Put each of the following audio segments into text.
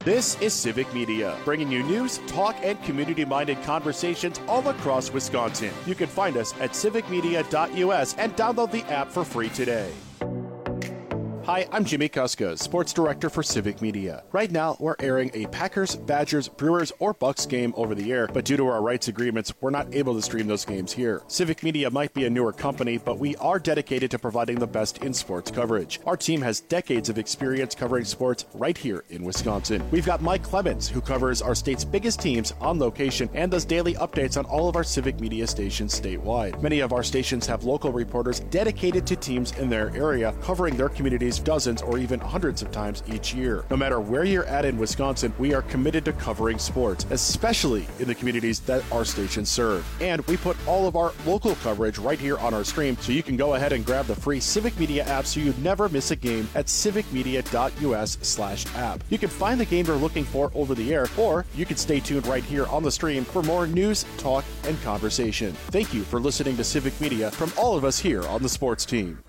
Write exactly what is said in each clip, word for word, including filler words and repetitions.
This is Civic Media, bringing you news, talk, and community-minded conversations all across Wisconsin. You can find us at civic media dot U S and download the app for free today. Hi, I'm Jimmy Kuska, Sports Director for Civic Media. Right now, we're airing a Packers, Badgers, Brewers, or Bucks game over the air, but due to our rights agreements, we're not able to stream those games here. Civic Media might be a newer company, but we are dedicated to providing the best in sports coverage. Our team has decades of experience covering sports right here in Wisconsin. We've got Mike Clemens, who covers our state's biggest teams on location and does daily updates on all of our Civic Media stations statewide. Many of our stations have local reporters dedicated to teams in their area, covering their communities dozens or even hundreds of times each year. No matter where you're at in Wisconsin, we are committed to covering sports, especially in the communities that our stations serve. And we put all of our local coverage right here on our stream, so you can go ahead and grab the free Civic Media app so you never miss a game at civic media dot U S slash app. You can find the game you're looking for over the air, or you can stay tuned right here on the stream for more news, talk, and conversation. Thank you for listening to Civic Media from all of us here on the sports team.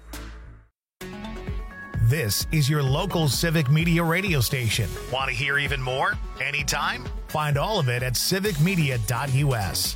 This is your local Civic Media radio station. Want to hear even more? Anytime? Find all of it at civic media dot U S.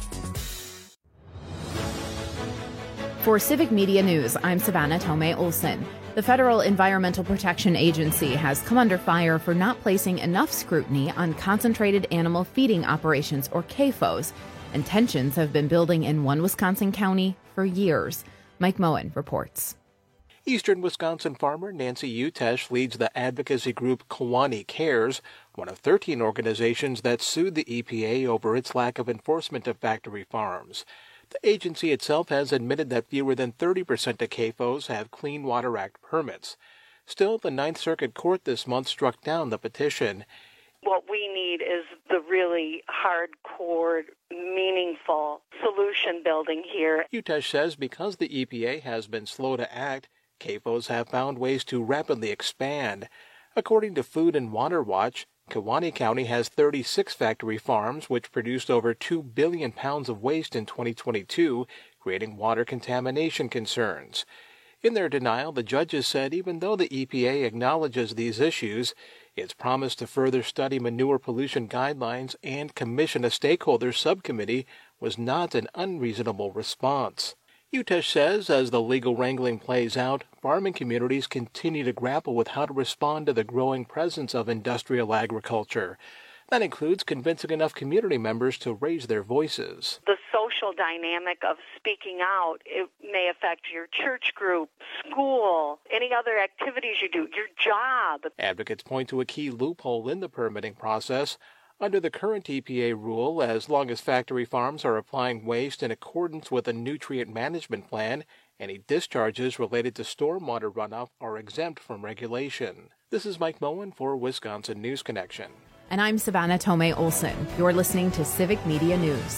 For Civic Media News, I'm Savannah Tomei Olson. The Federal Environmental Protection Agency has come under fire for not placing enough scrutiny on concentrated animal feeding operations, or C A F Os, and tensions have been building in one Wisconsin county for years. Mike Moen reports. Eastern Wisconsin farmer Nancy Utesh leads the advocacy group Kewaunee Cares, one of thirteen organizations that sued the E P A over its lack of enforcement of factory farms. The agency itself has admitted that fewer than thirty percent of C A F Os have Clean Water Act permits. Still, the Ninth Circuit Court this month struck down the petition. What we need is the really hardcore, meaningful solution building here. Utesh says because the E P A has been slow to act, C A F Os have found ways to rapidly expand. According to Food and Water Watch, Kewaunee County has thirty-six factory farms which produced over two billion pounds of waste in twenty twenty-two, creating water contamination concerns. In their denial, the judges said even though the E P A acknowledges these issues, it's promised to further study manure pollution guidelines and commission a stakeholder subcommittee was not an unreasonable response. Utesh says as the legal wrangling plays out, farming communities continue to grapple with how to respond to the growing presence of industrial agriculture. That includes convincing enough community members to raise their voices. The social dynamic of speaking out, it may affect your church group, school, any other activities you do, your job. Advocates point to a key loophole in the permitting process. Under the current E P A rule, as long as factory farms are applying waste in accordance with a nutrient management plan, any discharges related to stormwater runoff are exempt from regulation. This is Mike Moen for Wisconsin News Connection. And I'm Savannah Tomei Olson. You're listening to Civic Media News.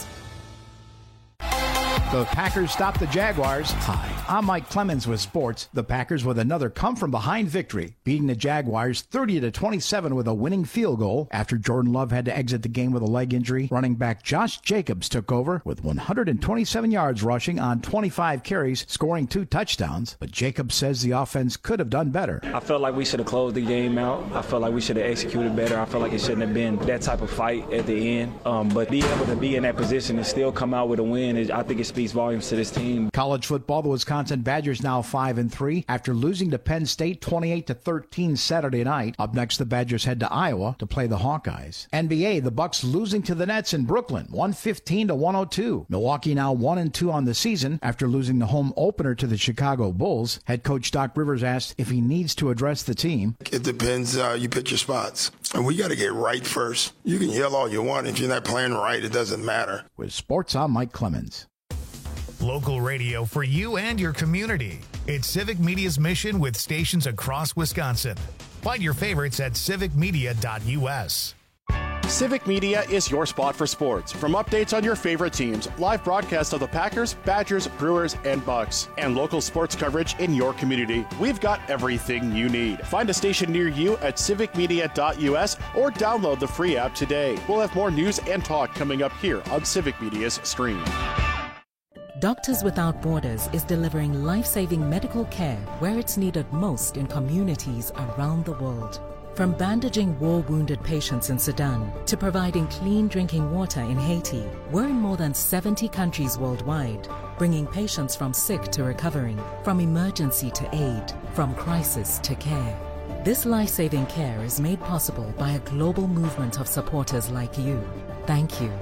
The Packers stopped the Jaguars. Hi, I'm Mike Clemens with sports. The Packers with another come-from-behind victory, beating the Jaguars thirty to twenty-seven with a winning field goal. After Jordan Love had to exit the game with a leg injury, running back Josh Jacobs took over with one hundred twenty-seven yards rushing on twenty-five carries, scoring two touchdowns. But Jacobs says the offense could have done better. I felt like we should have closed the game out. I felt like we should have executed better. I felt like it shouldn't have been that type of fight at the end. Um, but being able to be in that position and still come out with a win, is, I think it speaks volumes to this team. College football, the Wisconsin Badgers now five and three after losing to Penn State twenty-eight to thirteen Saturday night. Up next, the Badgers head to Iowa to play the Hawkeyes. N B A, the Bucks losing to the Nets in Brooklyn, one fifteen to one oh two. Milwaukee now one and two on the season after losing the home opener to the Chicago Bulls. Head coach Doc Rivers asked if he needs to address the team. It depends. Uh, you pick your spots, and we got to get right first. You can yell all you want. If you're not playing right, it doesn't matter. With sports, I'm Mike Clemens. Local radio for you and your community. It's Civic Media's mission with stations across Wisconsin. Find your favorites at civic media dot U S. Civic Media is your spot for sports. From updates on your favorite teams, live broadcasts of the Packers, Badgers, Brewers, and Bucks, and local sports coverage in your community, we've got everything you need. Find a station near you at civic media dot U S or download the free app today. We'll have more news and talk coming up here on Civic Media's stream. Doctors Without Borders is delivering life-saving medical care where it's needed most in communities around the world. From bandaging war-wounded patients in Sudan to providing clean drinking water in Haiti, we're in more than seventy countries worldwide, bringing patients from sick to recovering, from emergency to aid, from crisis to care. This life-saving care is made possible by a global movement of supporters like you. Thank you.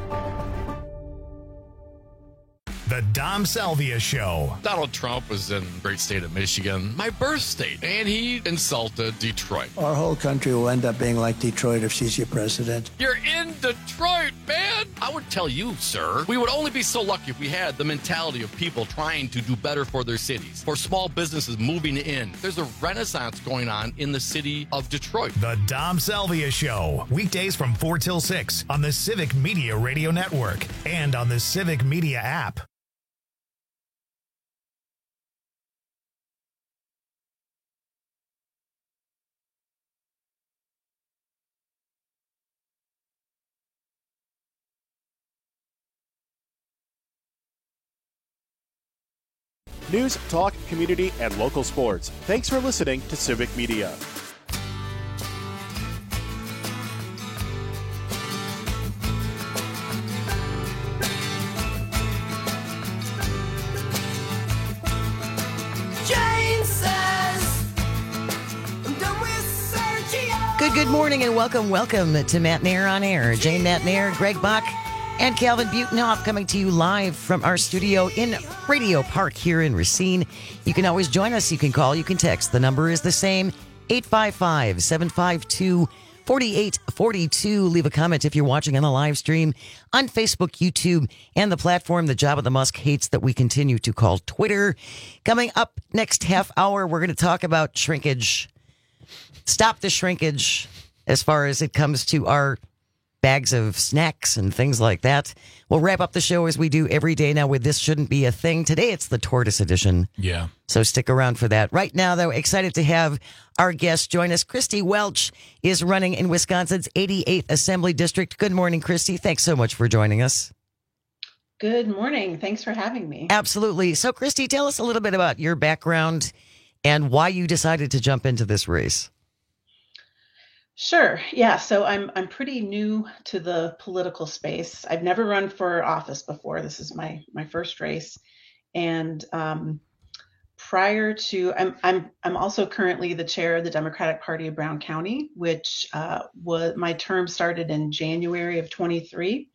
The Dom Salvia Show. Donald Trump was in the great state of Michigan, my birth state, and he insulted Detroit. Our whole country will end up being like Detroit if she's your president. You're in Detroit, man! I would tell you, sir, we would only be so lucky if we had the mentality of people trying to do better for their cities, for small businesses moving in. There's a renaissance going on in the city of Detroit. The Dom Salvia Show. Weekdays from four till six on the Civic Media Radio Network and on the Civic Media app. News, talk, community, and local sports. Thanks for listening to Civic Media. Jane says, I'm done with Sergio. Good, good morning and welcome, welcome to Matt Nair on Air. Jane Matt Nair, Greg Bach, and Calvin Butenhoff coming to you live from our studio in Radio Park here in Racine. You can always join us. You can call. You can text. The number is the same, eight five five, seven five two, four eight four two. Leave a comment if you're watching on the live stream on Facebook, YouTube, and the platform the Jabba the Musk hates that we continue to call Twitter. Coming up next half hour, we're going to talk about shrinkage. Stop the shrinkage as far as it comes to our bags of snacks and things like that. We'll wrap up the show as we do every day now with This Shouldn't Be a Thing. Today it's the Tortoise Edition. Yeah. So stick around for that. Right now, though, excited to have our guest join us. Christy Welch is running in Wisconsin's eighty-eighth Assembly District. Good morning, Christy. Thanks so much for joining us. Good morning. Thanks for having me. Absolutely. So, Christy, tell us a little bit about your background and why you decided to jump into this race. Sure. Yeah. So I'm I'm pretty new to the political space. I've never run for office before. This is my my first race, and um, prior to I'm I'm I'm also currently the chair of the Democratic Party of Brown County, which uh, was my term started in January of twenty-three,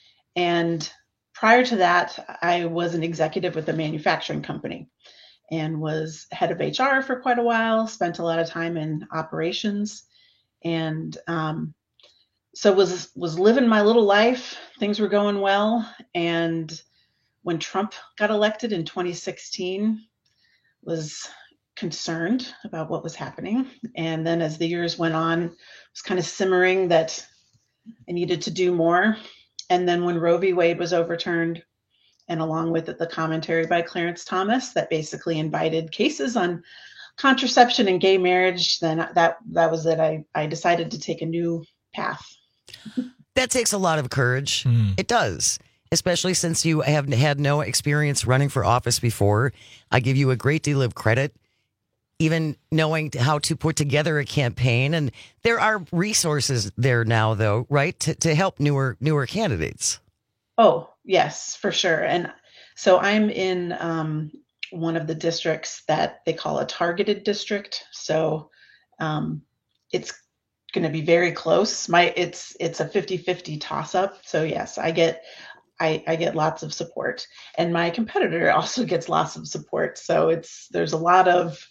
and prior to that, I was an executive with a manufacturing company, and was head of H R for quite a while. Spent a lot of time in operations. And um, so was was living my little life. Things were going well. And when Trump got elected in twenty sixteen, was concerned about what was happening. And then as the years went on, it was kind of simmering that I needed to do more. And then when Roe v. Wade was overturned, and along with it, the commentary by Clarence Thomas that basically invited cases on contraception and gay marriage, then that that was it. I, I decided to take a new path. That takes a lot of courage. Mm. It does, especially since you have had no experience running for office before. I give you a great deal of credit, even knowing how to put together a campaign. And there are resources there now, though, right, to, to help newer newer candidates. Oh, yes, for sure. And so I'm in um, one of the districts that they call a targeted district. So um, it's going to be very close. My it's it's a fifty-fifty toss up. So yes, I get I, I get lots of support, and my competitor also gets lots of support. So it's there's a lot of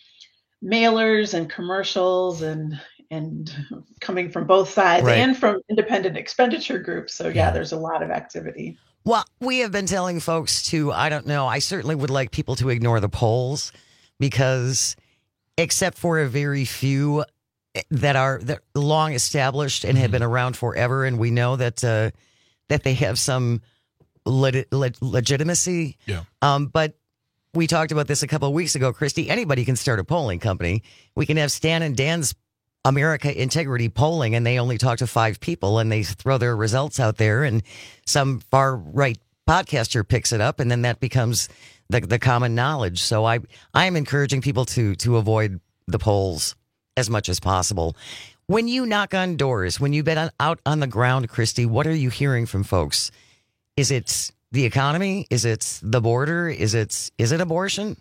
mailers and commercials and and coming from both sides, right, and from independent expenditure groups. So yeah, yeah, there's a lot of activity. Well, we have been telling folks to, I don't know, I certainly would like people to ignore the polls, because except for a very few that are that long established and mm-hmm. have been around forever, and we know that uh, that they have some le- le- legitimacy. Yeah. Um, but we talked about this a couple of weeks ago, Christy. Anybody can start a polling company. We can have Stan and Dan's America Integrity Polling, and they only talk to five people, and they throw their results out there, and some far right podcaster picks it up, and then that becomes the the common knowledge. So I I am encouraging people to to avoid the polls as much as possible. When you knock on doors, when you've been on, out on the ground, Christy, what are you hearing from folks? Is it the economy? Is it the border? Is it is it abortion?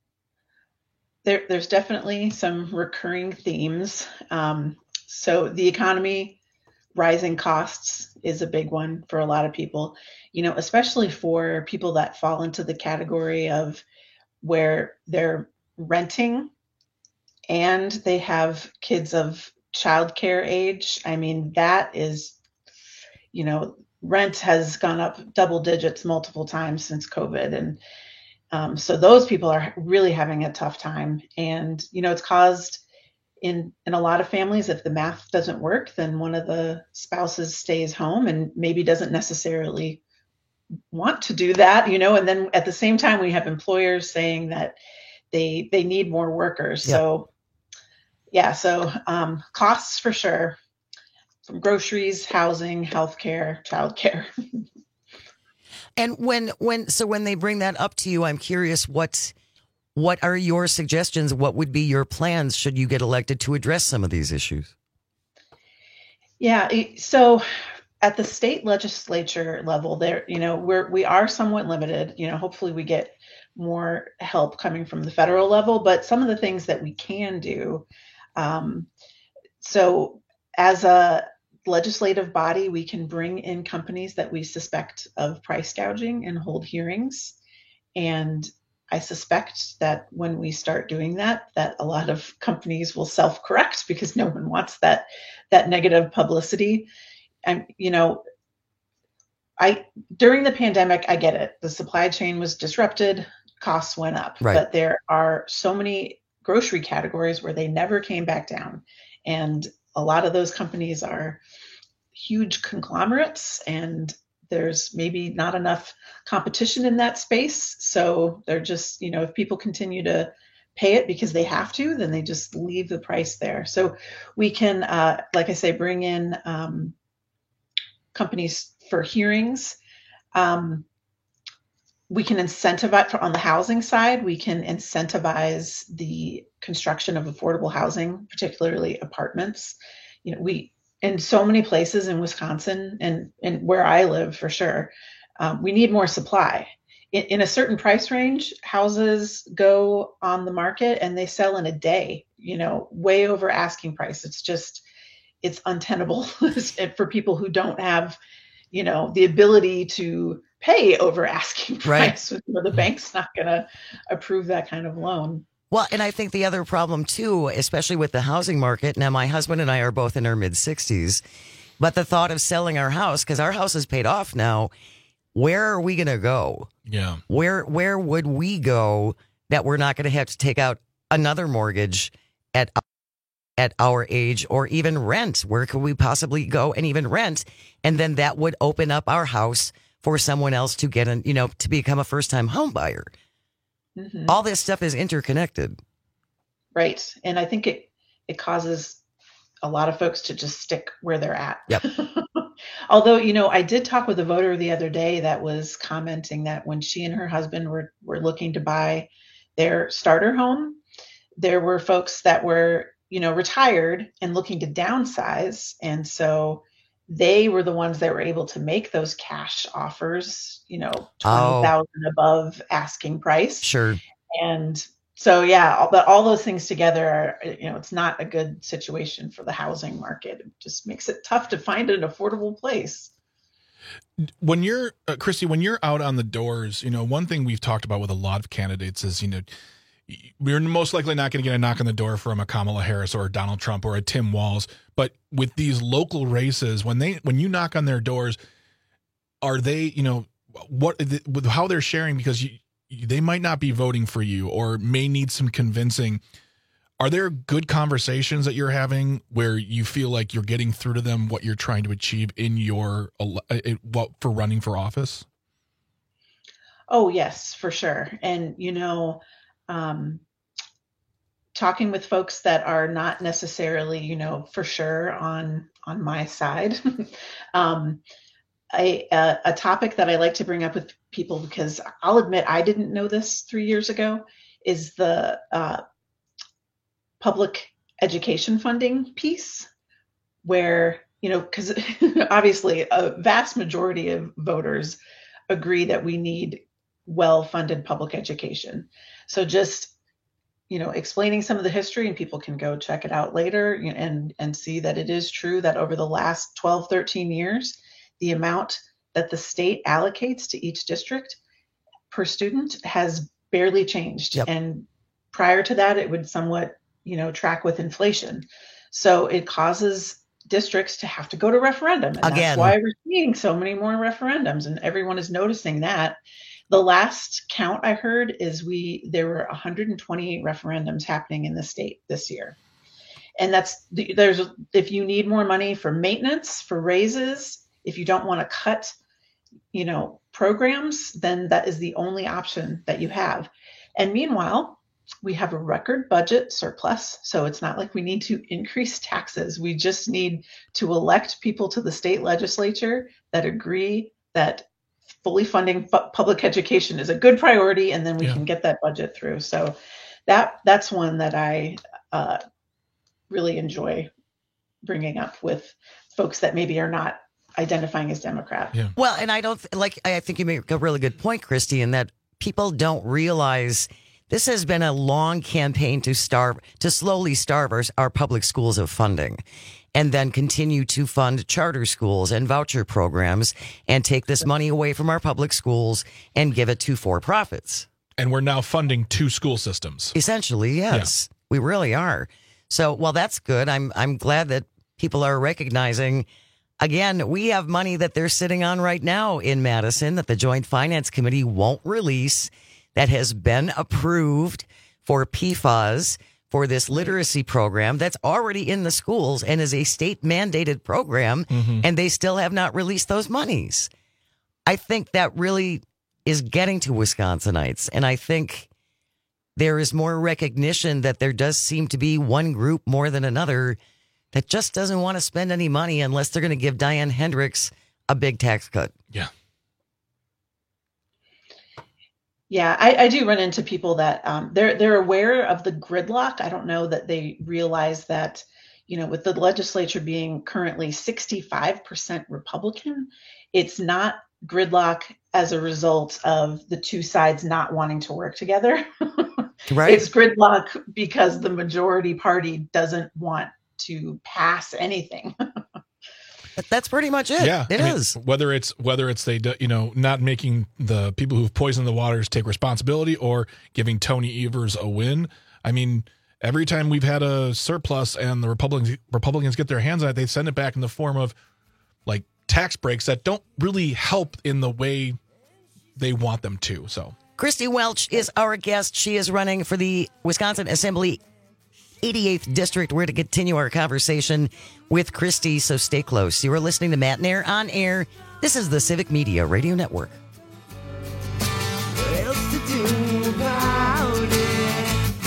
There, there's definitely some recurring themes. Um, so the economy, rising costs is a big one for a lot of people, you know, especially for people that fall into the category of where they're renting and they have kids of childcare age. I mean, that is, you know, rent has gone up double digits multiple times since COVID. And um, so those people are really having a tough time. And, you know, it's caused in, in a lot of families, if the math doesn't work, then one of the spouses stays home and maybe doesn't necessarily want to do that, you know, and then at the same time, we have employers saying that they, they need more workers. Yep. So yeah, so um, costs for sure, from groceries, housing, healthcare, childcare. And when when so when they bring that up to you, I'm curious what what are your suggestions? What would be your plans should you get elected to address some of these issues? Yeah, so at the state legislature level, there, you know, we're we are somewhat limited. You know, hopefully we get more help coming from the federal level, but some of the things that we can do. Um, so as a legislative body, we can bring in companies that we suspect of price gouging and hold hearings. And I suspect that when we start doing that, that a lot of companies will self-correct because no one wants that, that negative publicity. And, you know, I, during the pandemic, I get it. The supply chain was disrupted, costs went up, right. But there are so many grocery categories where they never came back down. And a lot of those companies are huge conglomerates and there's maybe not enough competition in that space. So they're just, you know, if people continue to pay it because they have to, then they just leave the price there. So we can, uh, like I say, bring in um, companies for hearings. Um, We can incentivize on the housing side, we can incentivize the construction of affordable housing, particularly apartments. You know, we, in so many places in Wisconsin and, and where I live for sure, um, we need more supply. In, in a certain price range, houses go on the market and they sell in a day, you know, way over asking price. It's just, it's untenable for people who don't have, you know, the ability to pay over asking price. Right. The bank's not going to approve that kind of loan. Well, and I think the other problem too, especially with the housing market. Now, my husband and I are both in our mid sixties, but the thought of selling our house, because our house is paid off now, where are we going to go? Yeah. Where, where would we go that we're not going to have to take out another mortgage at at our age or even rent? Where could we possibly go and even rent? And then that would open up our house for someone else to get an, you know, to become a first-time home buyer. Mm-hmm. All this stuff is interconnected. Right. And I think it, it causes a lot of folks to just stick where they're at. Yep. Although, you know, I did talk with a voter the other day that was commenting that when she and her husband were, were looking to buy their starter home, there were folks that were, you know, retired and looking to downsize. And so they were the ones that were able to make those cash offers, you know, twenty thousand oh. above asking price. Sure. And so, yeah, all, but all those things together are, you know, it's not a good situation for the housing market. It just makes it tough to find an affordable place. When you're, uh, Christy, when you're out on the doors, you know, one thing we've talked about with a lot of candidates is, you know, we're most likely not going to get a knock on the door from a Kamala Harris or a Donald Trump or a Tim Walz. But with these local races, when they when you knock on their doors, are they, you know, what with how they're sharing, because you, they might not be voting for you or may need some convincing. Are there good conversations that you're having where you feel like you're getting through to them what you're trying to achieve in your what for running for office? Oh, yes, for sure. And, you know, Um, talking with folks that are not necessarily, you know, for sure on on my side. um, I, uh, a topic that I like to bring up with people, because I'll admit I didn't know this three years ago, is the uh, public education funding piece where, you know, because obviously a vast majority of voters agree that we need well-funded public education. So just, you know, explaining some of the history, and people can go check it out later and, and see that it is true that over the last twelve, thirteen years, the amount that the state allocates to each district per student has barely changed. Yep. And prior to that, it would somewhat, you know, track with inflation. So it causes districts to have to go to referendum. And Again. That's why we're seeing so many more referendums, and everyone is noticing that. The last count I heard is we there were one hundred twenty-eight referendums happening in the state this year. And that's there's if you need more money for maintenance, for raises, if you don't want to cut, you know, programs, then that is the only option that you have. And meanwhile, we have a record budget surplus. So it's not like we need to increase taxes. We just need to elect people to the state legislature that agree that fully funding fu- public education is a good priority, and then we Yeah. can get that budget through. So that that's one that I uh, really enjoy bringing up with folks that maybe are not identifying as Democrat. Yeah. Well, and I don't like, I think you make a really good point, Christy, in that people don't realize this has been a long campaign to starve, to slowly starve our, our public schools of funding, and then continue to fund charter schools and voucher programs and take this money away from our public schools and give it to for-profits. And we're now funding two school systems. Essentially, yes, yeah. We really are. So, well, that's good. I'm I'm glad that people are recognizing. Again, we have money that they're sitting on right now in Madison that the Joint Finance Committee won't release, that has been approved for P FAS, for this literacy program that's already in the schools and is a state mandated program, mm-hmm. and they still have not released those monies. I think that really is getting to Wisconsinites, and I think there is more recognition that there does seem to be one group more than another that just doesn't want to spend any money unless they're going to give Diane Hendricks a big tax cut. Yeah. Yeah, I, I do run into people that um, they're they're aware of the gridlock. I don't know that they realize that, you know, with the legislature being currently sixty-five percent Republican, it's not gridlock as a result of the two sides not wanting to work together. Right. It's gridlock because the majority party doesn't want to pass anything. That's pretty much it. Yeah, it I is. Mean, whether it's whether it's they do, you know not making the people who've poisoned the waters take responsibility, or giving Tony Evers a win. I mean, every time we've had a surplus and the Republicans Republicans get their hands on it, they send it back in the form of like tax breaks that don't really help in the way they want them to. So Christy Welch is our guest. She is running for the Wisconsin Assembly eighty-eighth District. We're to continue our conversation with Christy, so stay close. You are listening to Matt Nair on Air. This is the Civic Media Radio Network. What else to do about it?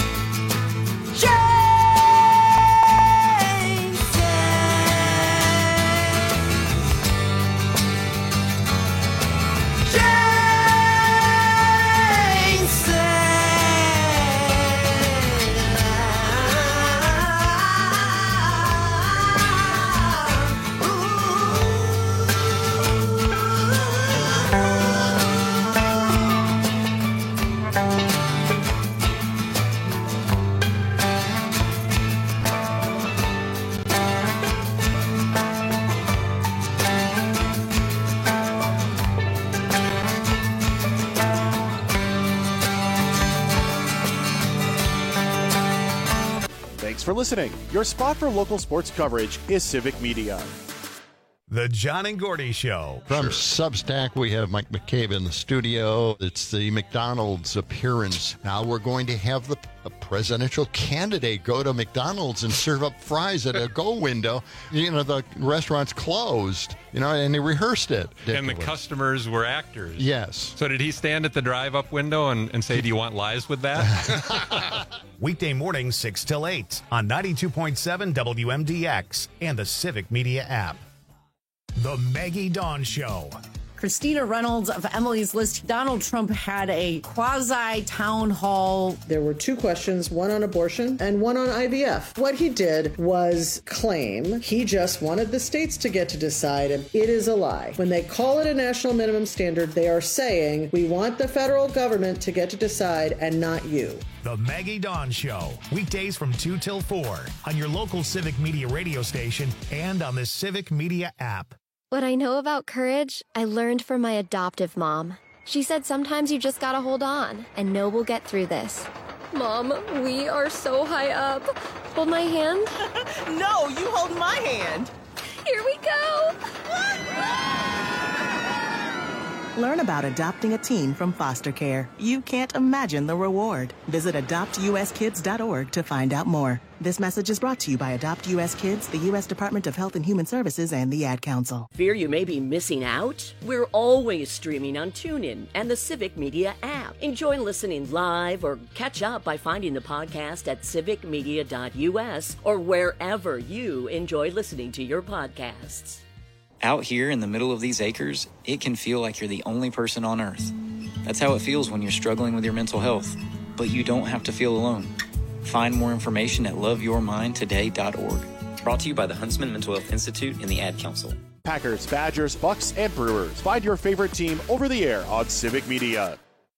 Thanks for listening. Your spot for local sports coverage is Civic Media. The John and Gordy Show. From sure. Substack, we have Mike McCabe in the studio. It's the McDonald's appearance. Now we're going to have the a presidential candidate go to McDonald's and serve up fries at a go window. You know, the restaurant's closed, you know, and they rehearsed it. And the customers were actors. Yes. So did he stand at the drive-up window and, and say, do you want lies with that? Weekday mornings, six till eight on ninety-two point seven W M D X and the Civic Media app. The Maggie Dawn Show. Christina Reynolds of Emily's List. Donald Trump had a quasi town hall. There were two questions, one on abortion and one on I V F. What he did was claim he just wanted the states to get to decide, and it is a lie. When they call it a national minimum standard, they are saying we want the federal government to get to decide and not you. The Maggie Dawn Show, weekdays from two till four on your local Civic Media radio station and on the Civic Media app. What I know about courage, I learned from my adoptive mom. She said sometimes you just gotta hold on and know we'll get through this. Mom, we are so high up. Hold my hand. No, you hold my hand. Here we go. Learn about adopting a teen from foster care. You can't imagine the reward. Visit adopt u s kids dot org to find out more. This message is brought to you by Adopt U S Kids, the U S Department of Health and Human Services, and the Ad Council. Fear you may be missing out? We're always streaming on TuneIn and the Civic Media app. Enjoy listening live or catch up by finding the podcast at civic media dot u s or wherever you enjoy listening to your podcasts. Out here in the middle of these acres, it can feel like you're the only person on Earth. That's how it feels when you're struggling with your mental health. But you don't have to feel alone. Find more information at love your mind today dot org. Brought to you by the Huntsman Mental Health Institute and the Ad Council. Packers, Badgers, Bucks, and Brewers. Find your favorite team over the air on Civic Media.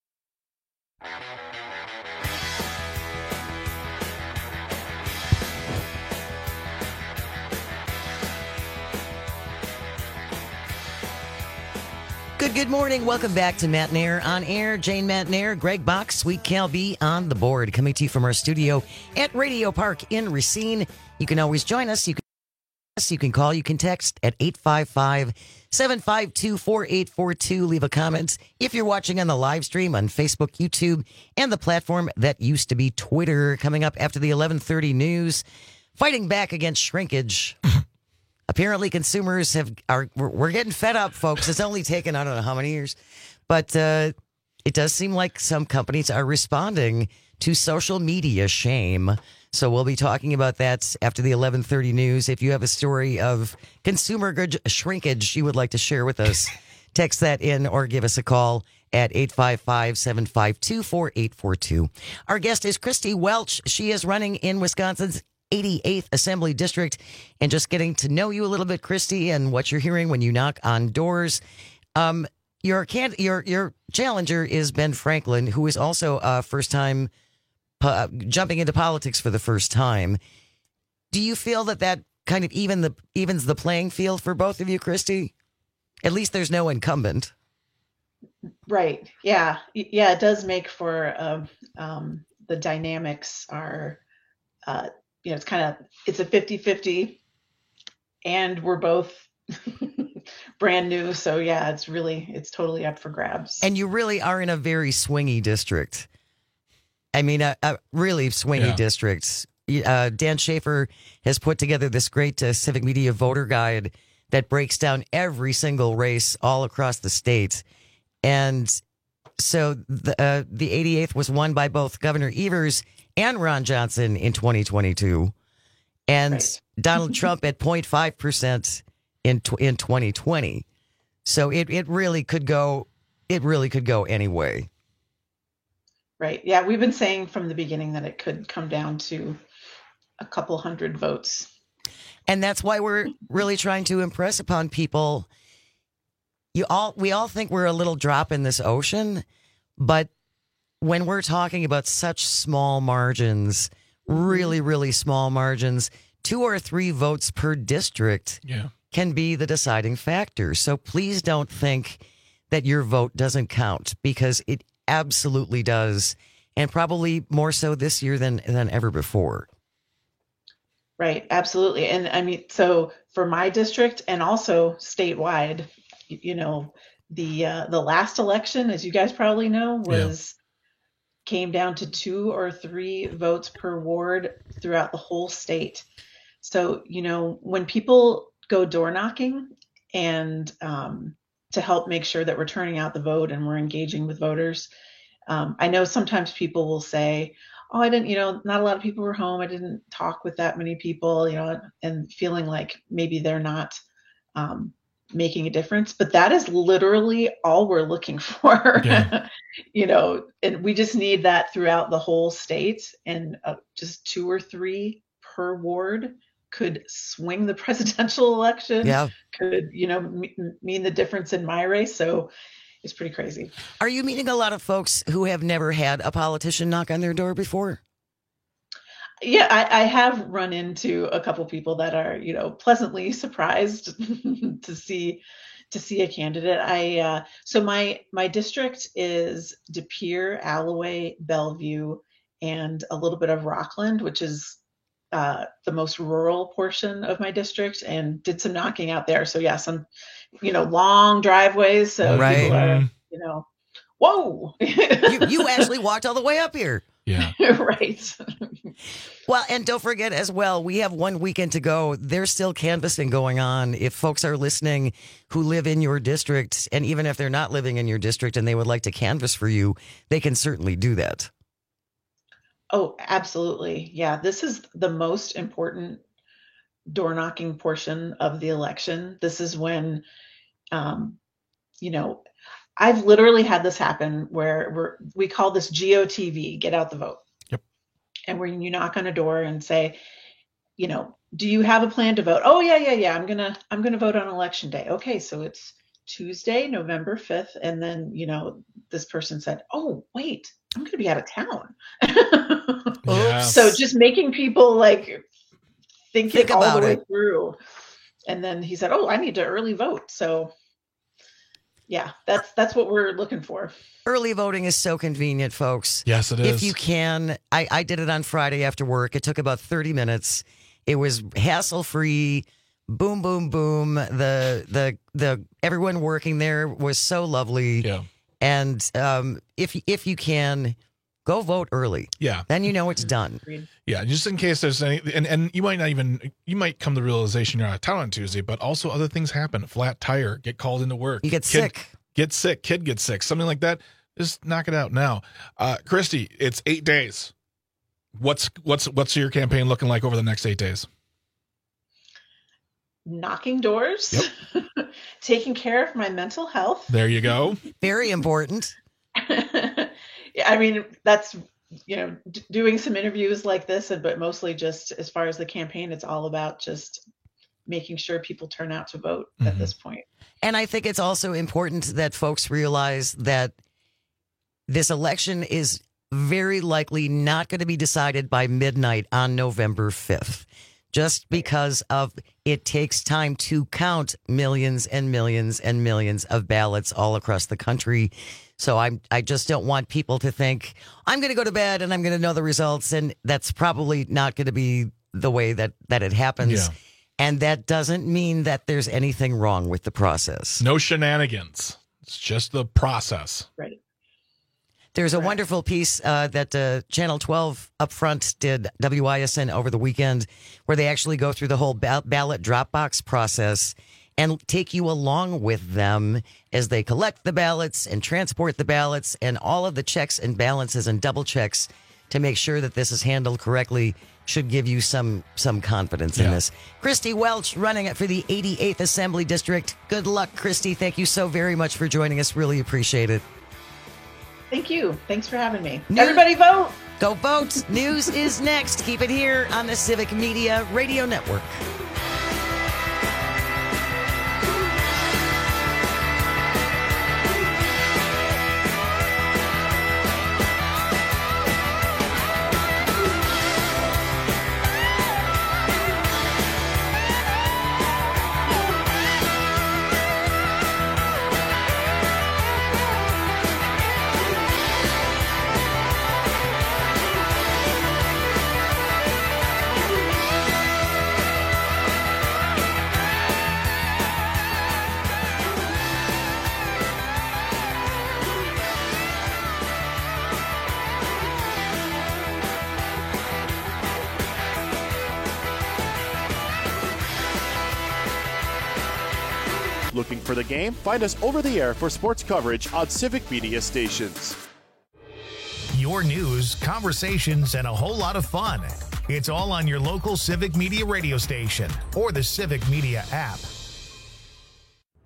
Good, good morning. Welcome back to Matt Nair on Air. Jane Matt Nair, Greg Bach, Sweet Cal B on the board. Coming to you from our studio at Radio Park in Racine. You can always join us. You can, you can call, you can text at eight five five, seven five two, four eight four two. Leave a comment if you're watching on the live stream on Facebook, YouTube, and the platform that used to be Twitter. Coming up after the eleven thirty news, fighting back against shrinkage. Apparently, consumers have are we're, we're getting fed up, folks. It's only taken I don't know how many years, but uh, it does seem like some companies are responding to social media shame. So we'll be talking about that after the eleven thirty news. If you have a story of consumer good shrinkage you would like to share with us, text that in or give us a call at eight five five, seven five two, four eight four two. Our guest is Christy Welch. She is running in Wisconsin's eighty-eighth Assembly District, and just getting to know you a little bit, Christy, and what you're hearing when you knock on doors. Um, your can your your challenger is Ben Franklin, who is also a first time uh, jumping into politics for the first time. Do you feel that that kind of even the evens the playing field for both of you, Christy? At least there's no incumbent. Right. Yeah. Yeah. It does make for uh, um, the dynamics are. Uh, You know, it's kind of, it's a fifty-fifty, and we're both brand new. So yeah, it's really, it's totally up for grabs. And you really are in a very swingy district. I mean, a, a really swingy Yeah. district. Uh, Dan Schaefer has put together this great uh, Civic Media voter guide that breaks down every single race all across the state. And so the, uh, the eighty-eighth was won by both Governor Evers and Ron Johnson in twenty twenty-two, and right. Donald Trump at zero point five percent in in twenty twenty. So it, it really could go it really could go any way. Right. Yeah, we've been saying from the beginning that it could come down to a couple hundred votes. And that's why we're really trying to impress upon people. You all we all think we're a little drop in this ocean, but when we're talking about such small margins, really, really small margins, two or three votes per district yeah. can be the deciding factor. So please don't think that your vote doesn't count, because it absolutely does, and probably more so this year than, than ever before. Right, absolutely. And I mean, so for my district and also statewide, you know, the uh, the last election, as you guys probably know, was... Yeah. came down to two or three votes per ward throughout the whole state. So, you know, when people go door knocking and um, to help make sure that we're turning out the vote and we're engaging with voters, um, I know sometimes people will say, oh, I didn't, you know, not a lot of people were home. I didn't talk with that many people, you know, and feeling like maybe they're not um, making a difference. But that is literally all we're looking for. Yeah. You know, and we just need that throughout the whole state, and uh, just two or three per ward could swing the presidential election. Yeah. Could, you know, m- mean the difference in my race. So it's pretty crazy. Are you meeting a lot of folks who have never had a politician knock on their door before? Yeah, I, I have run into a couple people that are, you know, pleasantly surprised to see to see a candidate. I uh, so my my district is De Pere, Alloway, Bellevue, and a little bit of Rockland, which is uh, the most rural portion of my district, and did some knocking out there. So yeah, some, you know, long driveways. So right. people are, you know, whoa. you, you actually walked all the way up here. Yeah. Right. Well, and don't forget as well, we have one weekend to go. There's still canvassing going on. If folks are listening who live in your district, and even if they're not living in your district and they would like to canvass for you, they can certainly do that. Oh, absolutely. Yeah. This is the most important door knocking portion of the election. This is when, um, you know, I've literally had this happen where we're, we call this G O T V, get out the vote. Yep. And when you knock on a door and say, you know, do you have a plan to vote? Oh yeah, yeah, yeah. I'm going to, I'm going to vote on election day. Okay. So it's Tuesday, November fifth. And then, you know, this person said, oh, wait, I'm going to be out of town. Yes. So just making people like think, Think it all about the way it. through. And then he said, oh, I need to early vote. So yeah, that's that's what we're looking for. Early voting is so convenient, folks. Yes, it is. If you can, I, I did it on Friday after work. It took about thirty minutes. It was hassle-free. Boom, boom, boom. The the the everyone working there was so lovely. Yeah. And um, if if you can, go vote early. Yeah. Then you know it's done. Yeah, just in case there's any, and, and you might not even, you might come to the realization you're out of town on Tuesday, but also other things happen. Flat tire, get called into work. You get kid, sick. Get sick, kid gets sick, something like that. Just knock it out now. Uh, Christy, it's eight days. What's what's what's your campaign looking like over the next eight days? Knocking doors, yep. Taking care of my mental health. There you go. Very important. I mean, that's, you know, d- doing some interviews like this, but mostly just as far as the campaign, it's all about just making sure people turn out to vote mm-hmm. at this point. And I think it's also important that folks realize that this election is very likely not going to be decided by midnight on November fifth, just because of it takes time to count millions and millions and millions of ballots all across the country. So I'm, I just don't want people to think, I'm going to go to bed and I'm going to know the results. And that's probably not going to be the way that, that it happens. Yeah. And that doesn't mean that there's anything wrong with the process. No shenanigans. It's just the process. Right. There's a wonderful piece uh, that uh, Channel twelve up front did, W I S N, over the weekend, where they actually go through the whole ba- ballot drop box process and take you along with them as they collect the ballots and transport the ballots and all of the checks and balances and double checks to make sure that this is handled correctly should give you some some confidence yeah. in this. Christy Welch running it for the eighty-eighth Assembly District. Good luck, Christy. Thank you so very much for joining us. Really appreciate it. Thank you. Thanks for having me. News- Everybody vote. Go vote. News is next. Keep it here on the Civic Media Radio Network. Looking for the game? Find us over the air for sports coverage on Civic Media stations. Your news, conversations, and a whole lot of fun. It's all on your local Civic Media radio station or the Civic Media app.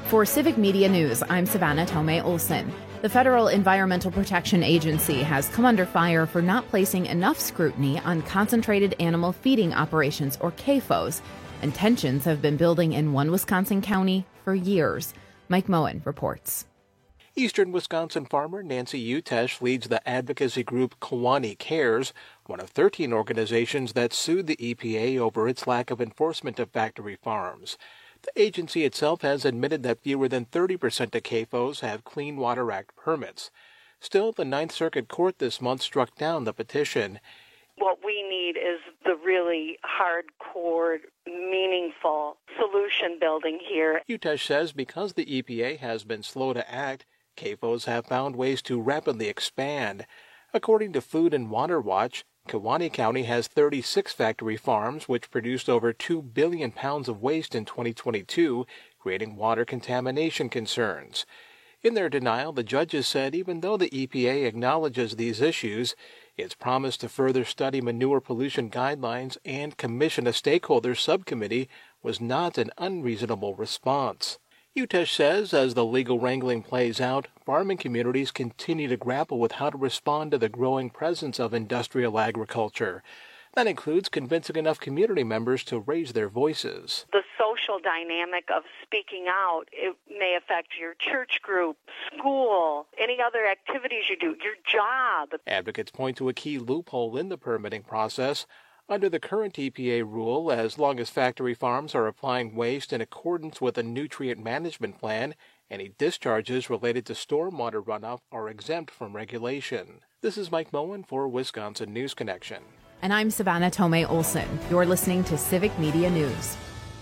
For Civic Media News, I'm Savannah Tomei Olson. The Federal Environmental Protection Agency has come under fire for not placing enough scrutiny on concentrated animal feeding operations, or C A F Os, and tensions have been building in one Wisconsin county for years. Mike Moen reports. Eastern Wisconsin farmer Nancy Utesh leads the advocacy group Kewaunee Cares, one of thirteen organizations that sued the E P A over its lack of enforcement of factory farms. The agency itself has admitted that fewer than thirty percent of C A F Os have Clean Water Act permits. Still, the Ninth Circuit Court this month struck down the petition. What we need is the really hardcore, meaningful solution building here. Utesh says because the E P A has been slow to act, C A F Os have found ways to rapidly expand. According to Food and Water Watch, Kewaunee County has thirty-six factory farms which produced over two billion pounds of waste in twenty twenty-two, creating water contamination concerns. In their denial, the judges said even though the E P A acknowledges these issues, it's promised to further study manure pollution guidelines and commission a stakeholder subcommittee was not an unreasonable response. Utesh says as the legal wrangling plays out, farming communities continue to grapple with how to respond to the growing presence of industrial agriculture. That includes convincing enough community members to raise their voices. The social dynamic of speaking out, it may affect your church group, school, any other activities you do, your job. Advocates point to a key loophole in the permitting process. Under the current E P A rule, as long as factory farms are applying waste in accordance with a nutrient management plan, any discharges related to stormwater runoff are exempt from regulation. This is Mike Moen for Wisconsin News Connection. And I'm Savannah Tomei Olson. You're listening to Civic Media News.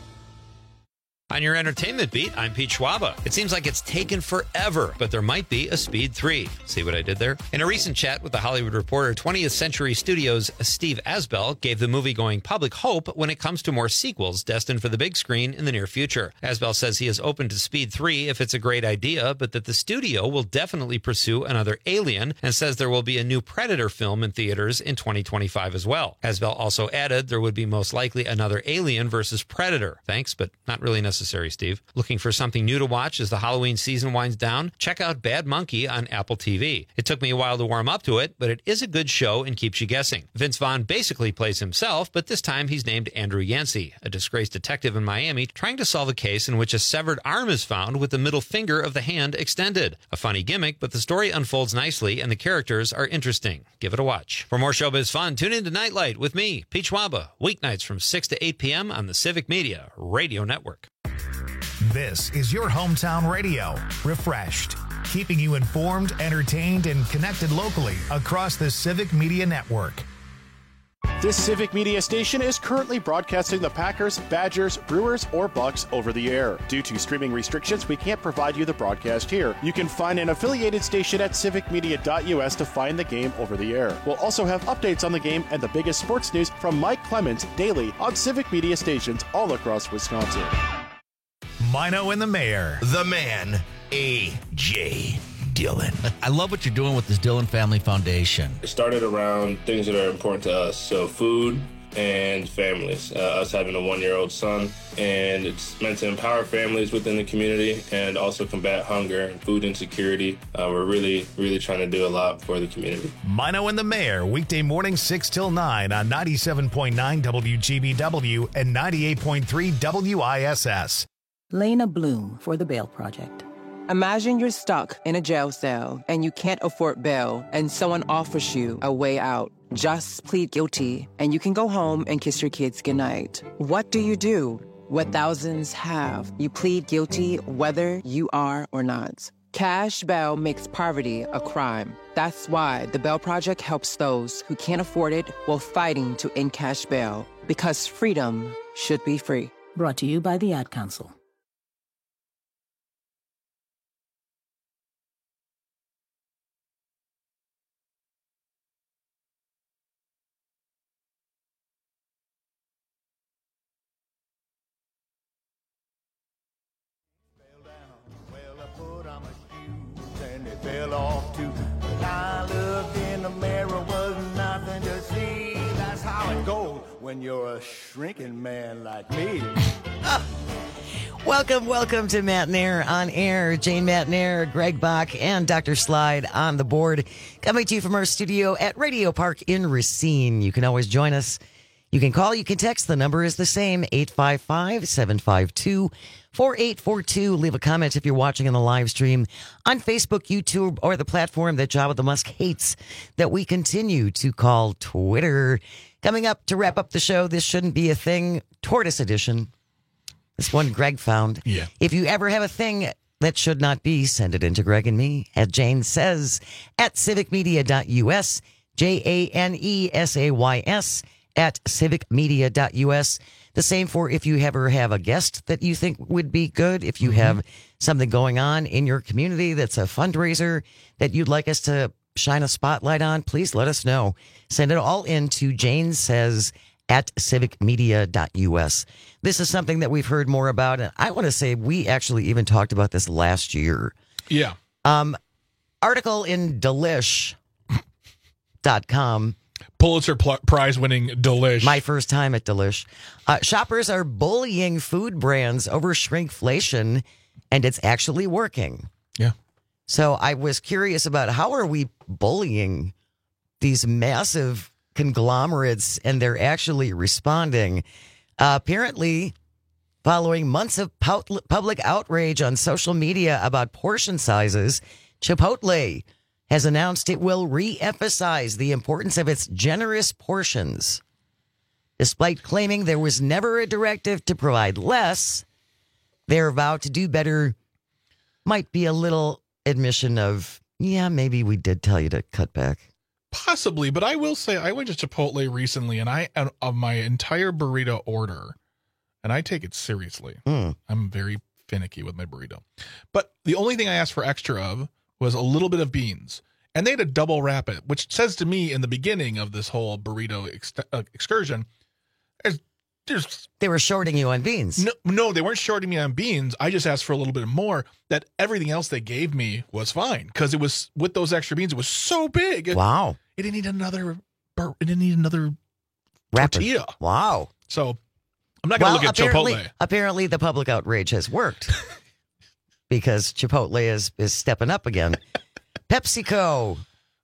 On your entertainment beat, I'm Pete Schwaba. It seems like it's taken forever, but there might be a Speed three. See what I did there? In a recent chat with The Hollywood Reporter, twentieth Century Studios' Steve Asbell gave the movie-going public hope when it comes to more sequels destined for the big screen in the near future. Asbell says he is open to Speed three if it's a great idea, but that the studio will definitely pursue another Alien, and says there will be a new Predator film in theaters in twenty twenty-five as well. Asbell also added there would be most likely another Alien versus Predator. Thanks, but not really necessary. Necessary, Steve. Looking for something new to watch as the Halloween season winds down? Check out Bad Monkey on Apple T V. It took me a while to warm up to it, but it is a good show and keeps you guessing. Vince Vaughn basically plays himself, but this time he's named Andrew Yancey, a disgraced detective in Miami trying to solve a case in which a severed arm is found with the middle finger of the hand extended. A funny gimmick, but the story unfolds nicely and the characters are interesting. Give it a watch. For more showbiz fun, tune in to Nightlight with me, Pete Schwaba, weeknights from six to eight p.m. on the Civic Media Radio Network. This is your hometown radio, refreshed, keeping you informed, entertained, and connected locally across the Civic Media Network. This Civic Media station is currently broadcasting the Packers, Badgers, Brewers, or Bucks over the air. Due to streaming restrictions, we can't provide you the broadcast here. You can find an affiliated station at civic media dot u s to find the game over the air. We'll also have updates on the game and the biggest sports news from Mike Clemens daily on Civic Media stations all across Wisconsin. Mino and the Mayor. The man, A J Dillon. I love what you're doing with this Dillon Family Foundation. It started around things that are important to us, so food and families. Uh, us having a one-year-old son, and it's meant to empower families within the community and also combat hunger and food insecurity. Uh, we're really, really trying to do a lot for the community. Mino and the Mayor, weekday mornings six till nine on ninety-seven point nine W G B W and ninety-eight point three W I S S. Lena Bloom for the Bail Project. Imagine you're stuck in a jail cell and you can't afford bail and someone offers you a way out. Just plead guilty and you can go home and kiss your kids goodnight. What do you do? What thousands have. You plead guilty whether you are or not. Cash bail makes poverty a crime. That's why the Bail Project helps those who can't afford it while fighting to end cash bail. Because freedom should be free. Brought to you by the Ad Council. Fell off too. When I looked in the mirror, was nothing to see. That's how it goes when you're a shrinking man like me. Welcome, welcome to Matt Nair on air. Jane Matt Nair, Greg Bach, and Doctor Slide on the board. Coming to you from our studio at Radio Park in Racine. You can always join us. You can call, you can text. The number is the same, eight five five, seven five two, four eight four two. Leave a comment if you're watching on the live stream on Facebook, YouTube, or the platform that Jabba the Musk hates that we continue to call Twitter. Coming up to wrap up the show, This Shouldn't Be a Thing, Tortoise Edition. This one Greg found. Yeah. If you ever have a thing that should not be, send it in to Greg and me at Jane Says at civic media dot U S, J A N E S A Y S at civic media dot U S. The same for if you ever have a guest that you think would be good. If you mm-hmm. have something going on in your community that's a fundraiser that you'd like us to shine a spotlight on, please let us know. Send it all in to Jane Says at civic media dot U S. This is something that we've heard more about, and I want to say we actually even talked about this last year. Yeah. Um, article in delish dot com. Pulitzer pl- Prize winning Delish. My first time at Delish. Uh, shoppers are bullying food brands over shrinkflation, and it's actually working. Yeah. So I was curious about how are we bullying these massive conglomerates, and they're actually responding. Uh, apparently, following months of pu- public outrage on social media about portion sizes, Chipotle has announced it will re-emphasize the importance of its generous portions. Despite claiming there was never a directive to provide less, their vow to do better might be a little admission of, yeah, maybe we did tell you to cut back. Possibly, but I will say I went to Chipotle recently, and I of my entire burrito order, and I take it seriously. Mm. I'm very finicky with my burrito. But the only thing I asked for extra of was a little bit of beans, and they had a double wrap it, which says to me in the beginning of this whole burrito ex- uh, excursion, there's, there's they were shorting you on beans. No, no, they weren't shorting me on beans. I just asked for a little bit more. That everything else they gave me was fine because it was with those extra beans. It was so big. Wow! It didn't need another. Bur- it didn't need another Wrapper. tortilla. Wow! So I'm not going to well, look at apparently, Chipotle. Apparently, the public outrage has worked. Because Chipotle is, is stepping up again. PepsiCo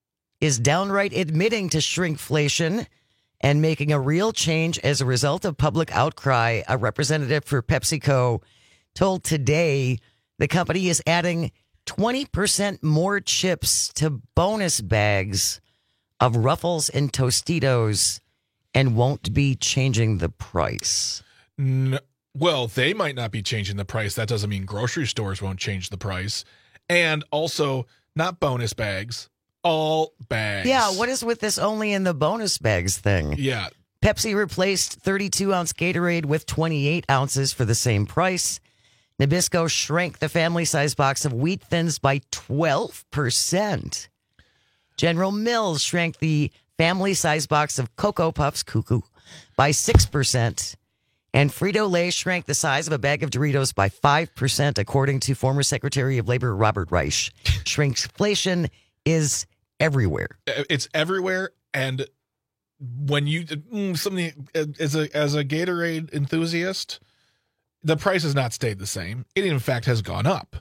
is downright admitting to shrinkflation and making a real change as a result of public outcry. A representative for PepsiCo told Today the company is adding twenty percent more chips to bonus bags of Ruffles and Tostitos and won't be changing the price. No. Well, they might not be changing the price. That doesn't mean grocery stores won't change the price. And also, not bonus bags, all bags. Yeah, what is with this only in the bonus bags thing? Yeah. Pepsi replaced thirty-two ounce Gatorade with twenty-eight ounces for the same price. Nabisco shrank the family size box of Wheat Thins by twelve percent. General Mills shrank the family size box of Cocoa Puffs, cuckoo, by six percent. And Frito-Lay shrank the size of a bag of Doritos by five percent, according to former Secretary of Labor Robert Reich. Shrinkflation is everywhere. It's everywhere. And when you, something as a, as a Gatorade enthusiast, the price has not stayed the same. It, in fact, has gone up.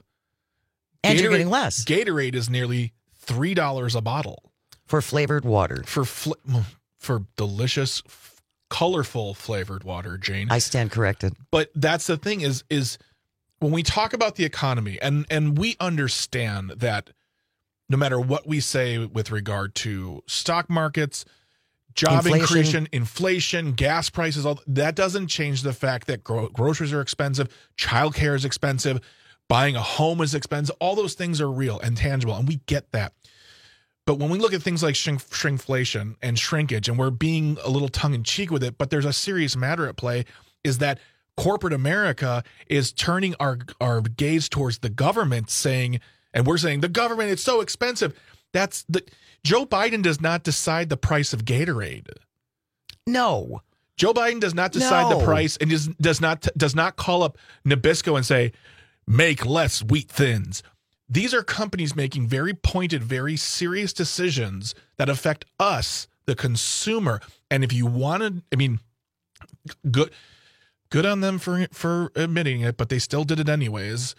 And Gatorade, you're getting less. Gatorade is nearly three dollars a bottle. For flavored water. For fl- for delicious colorful flavored water, Jane. I stand corrected. But that's the thing is, is when we talk about the economy, and, and we understand that no matter what we say with regard to stock markets, job inflation. increase, inflation, gas prices, all that doesn't change the fact that gro- groceries are expensive, childcare is expensive, buying a home is expensive. All those things are real and tangible, and we get that. But when we look at things like shrink, shrinkflation and shrinkage, and we're being a little tongue-in-cheek with it, but there's a serious matter at play, is that corporate America is turning our, our gaze towards the government, saying, and we're saying, the government, it's so expensive. That's the Joe Biden does not decide the price of Gatorade. No. Joe Biden does not decide no. the price and does, does not does not call up Nabisco and say, make less Wheat Thins. These are companies making very pointed, very serious decisions that affect us, the consumer. And if you want to, I mean, good Good on them for for admitting it, but they still did it anyways.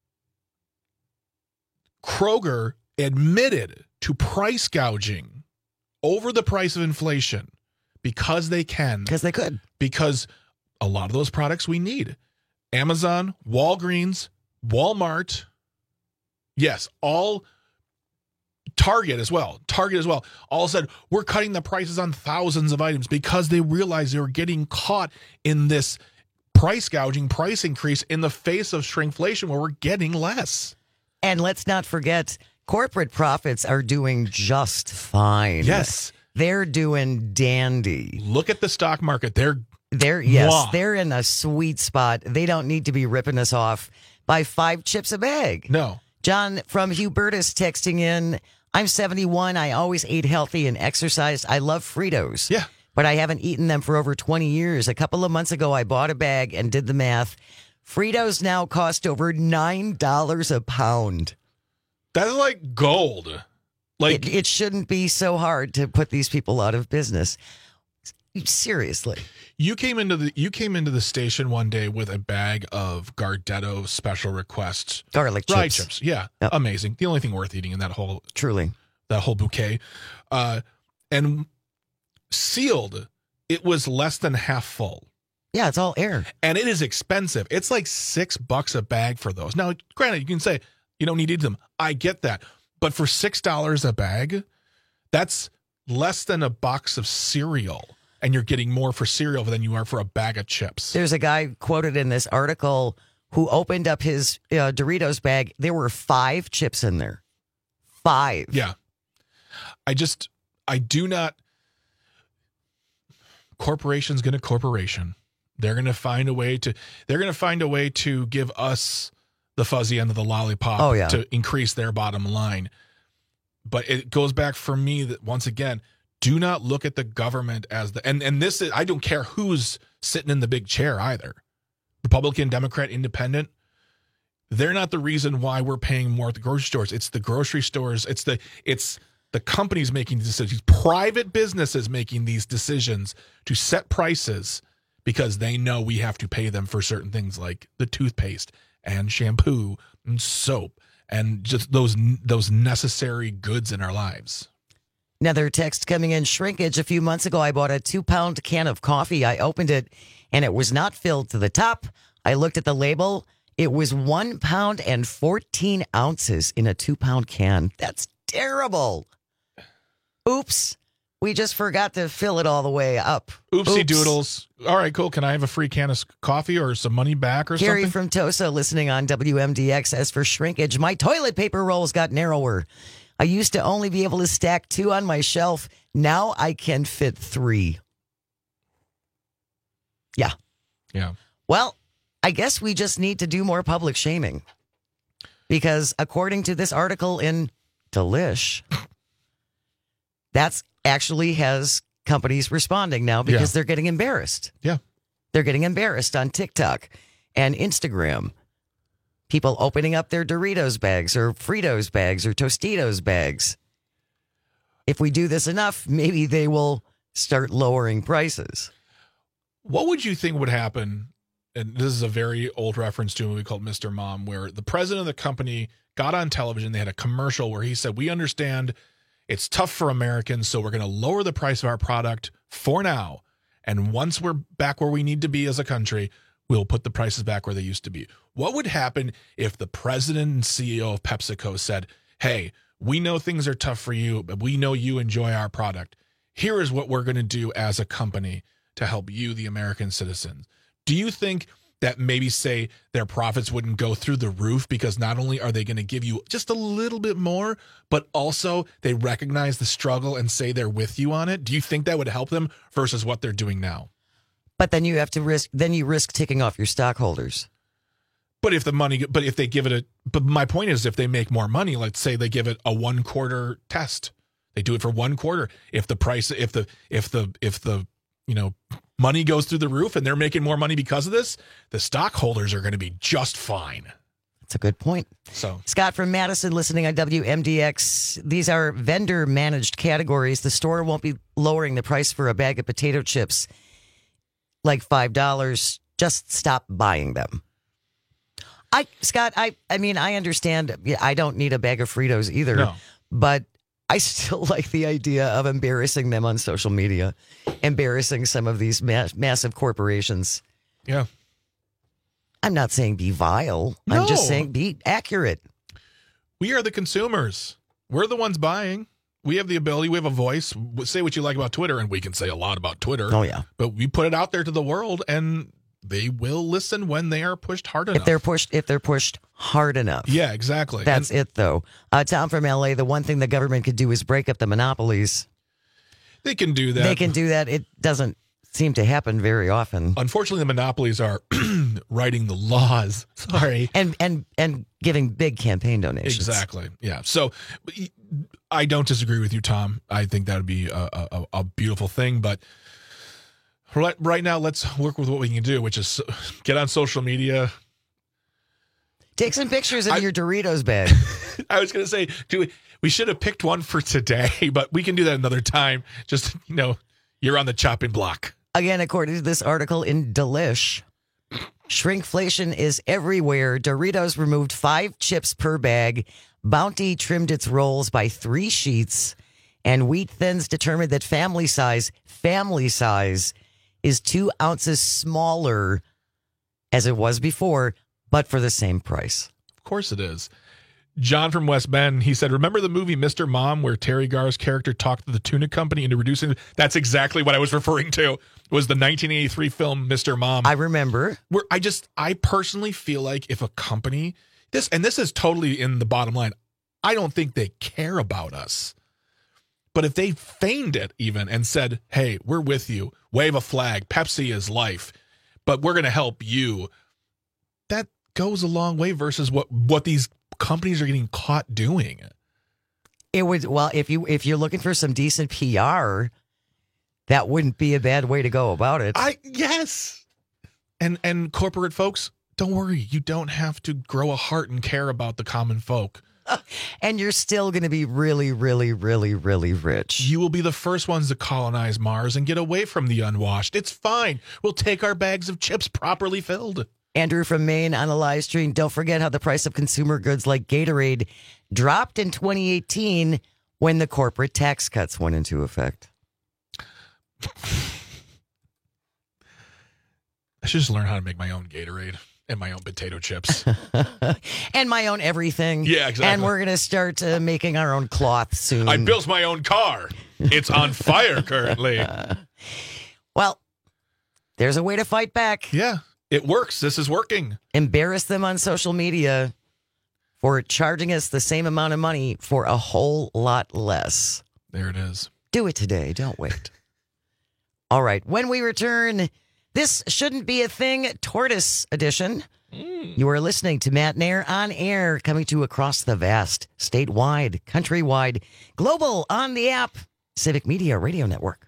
Kroger admitted to price gouging over the price of inflation because they can. Because they could. Because a lot of those products we need. Amazon, Walgreens, Walmart, yes, all Target as well. Target as well. All said, we're cutting the prices on thousands of items because they realized they were getting caught in this price gouging, price increase in the face of shrinkflation where we're getting less. And let's not forget, corporate profits are doing just fine. Yes. They're doing dandy. Look at the stock market. They're They're yes, Mwah. they're in a sweet spot. They don't need to be ripping us off by five chips a bag. No. John from Hubertus texting in, I'm seventy-one. I always ate healthy and exercised. I love Fritos. Yeah. But I haven't eaten them for over twenty years. A couple of months ago, I bought a bag and did the math. Fritos now cost over nine dollars a pound. That's like gold. Like it, it shouldn't be so hard to put these people out of business. Seriously. You came into the you came into the station one day with a bag of Gardetto special requests garlic rye chips. chips. Yeah, yep. Amazing. The only thing worth eating in that whole truly that whole bouquet, uh, and sealed. It was less than half full. Yeah, it's all air, and it is expensive. It's like six bucks a bag for those. Now, granted, you can say you don't need to eat them. I get that, but for six dollars a bag, that's less than a box of cereal. And you're getting more for cereal than you are for a bag of chips. There's a guy quoted in this article who opened up his uh, Doritos bag. There were five chips in there. Five. Yeah. I just, I do not. Corporation's going to corporation. They're going to find a way to, they're going to find a way to give us the fuzzy end of the lollipop oh, yeah. to increase their bottom line. But it goes back for me that once again, do not look at the government as the, and, and this is, I don't care who's sitting in the big chair either. Republican, Democrat, Independent. They're not the reason why we're paying more at the grocery stores. It's the grocery stores. It's the, it's the companies making these decisions, private businesses making these decisions to set prices because they know we have to pay them for certain things like the toothpaste and shampoo and soap and just those, those necessary goods in our lives. Another text coming in, shrinkage. A few months ago, I bought a two-pound can of coffee. I opened it, and it was not filled to the top. I looked at the label. It was one pound and fourteen ounces in a two-pound can. That's terrible. Oops. We just forgot to fill it all the way up. Oopsie Oops. doodles. All right, cool. Can I have a free can of coffee or some money back or Gary something? from Tosa listening on W M D X. As for shrinkage, my toilet paper rolls got narrower. I used to only be able to stack two on my shelf. Now I can fit three. Yeah. Yeah. Well, I guess we just need to do more public shaming. Because according to this article in Delish, that's actually has companies responding now because Yeah. they're getting embarrassed. Yeah. They're getting embarrassed on TikTok and Instagram. People opening up their Doritos bags or Fritos bags or Tostitos bags. If we do this enough, maybe they will start lowering prices. What would you think would happen? And this is a very old reference to a movie called Mister Mom, where the president of the company got on television. They had a commercial where he said, we understand it's tough for Americans, so we're going to lower the price of our product for now. And once we're back where we need to be as a country, we'll put the prices back where they used to be. What would happen if the president and C E O of PepsiCo said, hey, we know things are tough for you, but we know you enjoy our product. Here is what we're going to do as a company to help you, the American citizens. Do you think that maybe, say, their profits wouldn't go through the roof because not only are they going to give you just a little bit more, but also they recognize the struggle and say they're with you on it? Do you think that would help them versus what they're doing now? But then you have to risk, then you risk ticking off your stockholders. But if the money, but if they give it a, but my point is if they make more money, let's say they give it a one quarter test, they do it for one quarter. If the price, if the, if the, if the, you know, money goes through the roof and they're making more money because of this, the stockholders are going to be just fine. That's a good point. So Scott from Madison listening on W M D X. These are vendor managed categories. The store won't be lowering the price for a bag of potato chips like five dollars. just stop buying them. I, Scott, I, I mean, I understand. I don't need a bag of Fritos either, No. but I still like the idea of embarrassing them on social media, embarrassing some of these ma- massive corporations. Yeah. I'm not saying be vile. No. I'm just saying be accurate. We are the consumers. We're the ones buying. We have the ability. We have a voice. Say what you like about Twitter, and we can say a lot about Twitter. Oh, yeah. But we put it out there to the world, and they will listen when they are pushed hard enough. If they're pushed, if they're pushed hard enough. Yeah, exactly. That's And- it, though. Uh, Tom from L A, the one thing the government could do is break up the monopolies. They can do that. They can do that. It doesn't seem to happen very often. Unfortunately, the monopolies are writing the laws. Sorry. And and and giving big campaign donations. Exactly. Yeah. So I don't disagree with you, Tom. I think that would be a, a, a beautiful thing. But right, right now, let's work with what we can do, which is get on social media. Take some pictures of I, your Doritos bag. I was going to say, do we, we should have picked one for today, but we can do that another time. Just, you know, you're on the chopping block. Again, according to this article in Delish, shrinkflation is everywhere. Doritos removed five chips per bag. Bounty trimmed its rolls by three sheets. And Wheat Thins determined that family size, family size, is two ounces smaller as it was before, but for the same price. Of course it is. John from West Bend, he said, remember the movie Mister Mom where Terry Garr's character talked to the tuna company into reducing? That's exactly what I was referring to. It was the nineteen eighty-three film Mister Mom. I remember. Where I just, I personally feel like if a company, this, and this is totally in the bottom line, I don't think they care about us. But if they feigned it even and said, hey, we're with you, wave a flag, Pepsi is life, but we're going to help you, that goes a long way versus what, what these companies are getting caught doing. It would, well, if you if you're looking for some decent P R, that wouldn't be a bad way to go about it. I yes. And and corporate folks, don't worry, you don't have to grow a heart and care about the common folk. And you're still going to be really, really, really, really rich. You will be the first ones to colonize Mars and get away from the unwashed. It's fine. We'll take our bags of chips properly filled. Andrew from Maine on a live stream. Don't forget how the price of consumer goods like Gatorade dropped in twenty eighteen when the corporate tax cuts went into effect. I should just learn how to make my own Gatorade and my own potato chips. And my own everything. Yeah, exactly. And we're going to start uh, making our own cloth soon. I built my own car. It's on fire currently. Well, there's a way to fight back. Yeah. It works. This is working. Embarrass them on social media for charging us the same amount of money for a whole lot less. There it is. Do it today. Don't wait. All right. When we return, this shouldn't be a thing, Tortoise edition. Mm. You are listening to Matt Nair on air, coming to you across the vast, statewide, countrywide, global on the app, Civic Media Radio Network.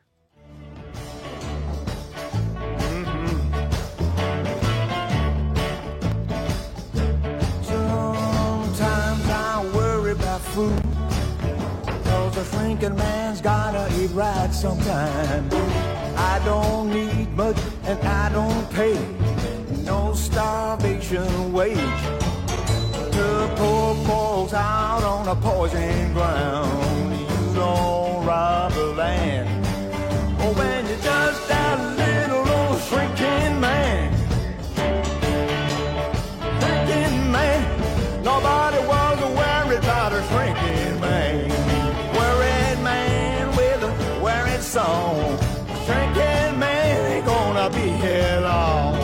Food, cause a shrinking man's gotta eat right sometime. I don't need much and I don't pay no starvation wage. The poor falls out on a poison ground. You don't rob the land. Oh, when you're just that little old shrinking man. Shrinking man, nobody was worried about a shrinking man. Worried man with a worried song. Shrinking man ain't gonna be here long.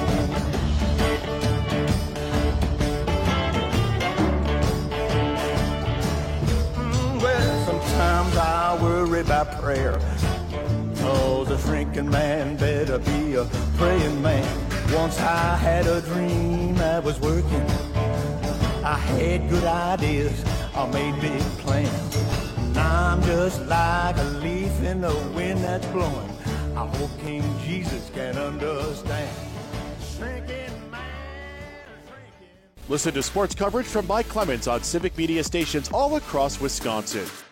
Mm, well, sometimes I worry about prayer. Oh, the shrinking man better be a praying man. Once I had a dream I was working. I had good ideas, I made big plans. Now I'm just like a leaf in the wind that's blowing. I hope King Jesus can understand. Shrinking man, shrinking. Listen to sports coverage from Mike Clemens on Civic Media stations all across Wisconsin.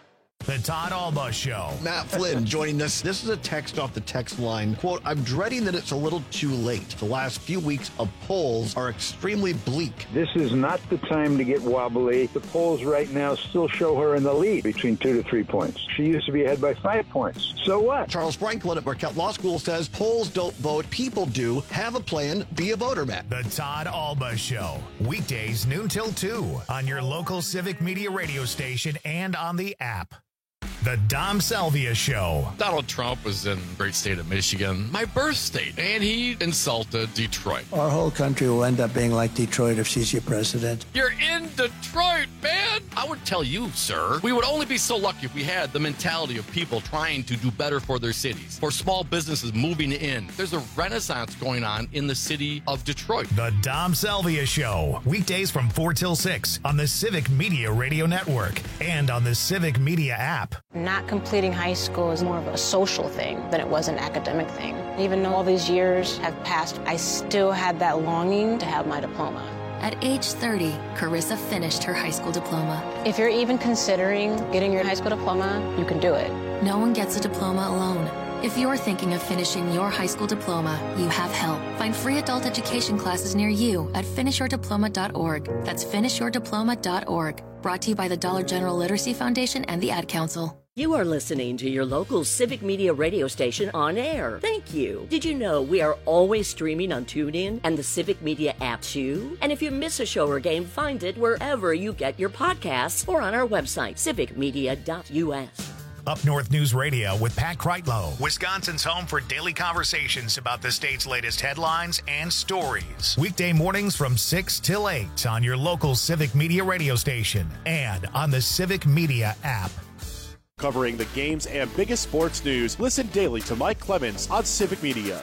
The Todd Alba Show. Matt Flynn joining us. This is a text off the text line. Quote, I'm dreading that it's a little too late. The last few weeks of polls are extremely bleak. This is not the time to get wobbly. The polls right now still show her in the lead between two to three points. She used to be ahead by five points. So what? Charles Franklin at Marquette Law School says polls don't vote, people do. Have a plan, be a voter, Matt. The Todd Alba Show. Weekdays noon till two on your local Civic Media radio station and on the app. The Dom Salvia Show. Donald Trump was in the great state of Michigan, my birth state, and he insulted Detroit. Our whole country will end up being like Detroit if she's your president. You're in Detroit, man! I would tell you, sir, we would only be so lucky if we had the mentality of people trying to do better for their cities, for small businesses moving in. There's a renaissance going on in the city of Detroit. The Dom Salvia Show. Weekdays from four till six on the Civic Media Radio Network and on the Civic Media app. Not completing high school is more of a social thing than it was an academic thing. Even though all these years have passed, I still had that longing to have my diploma. At age thirty, Carissa finished her high school diploma. If you're even considering getting your high school diploma, you can do it. No one gets a diploma alone. If you're thinking of finishing your high school diploma, you have help. Find free adult education classes near you at finish your diploma dot org. That's finish your diploma dot org. Brought to you by the Dollar General Literacy Foundation and the Ad Council. You are listening to your local Civic Media radio station on air. Thank you. Did you know we are always streaming on TuneIn and the Civic Media app too? And if you miss a show or game, find it wherever you get your podcasts or on our website, civic media dot u s. Up North News Radio with Pat Kreitlow, Wisconsin's home for daily conversations about the state's latest headlines and stories. Weekday mornings from six till eight on your local Civic Media radio station and on the Civic Media app. Covering the games and biggest sports news, listen daily to Mike Clemens on Civic Media.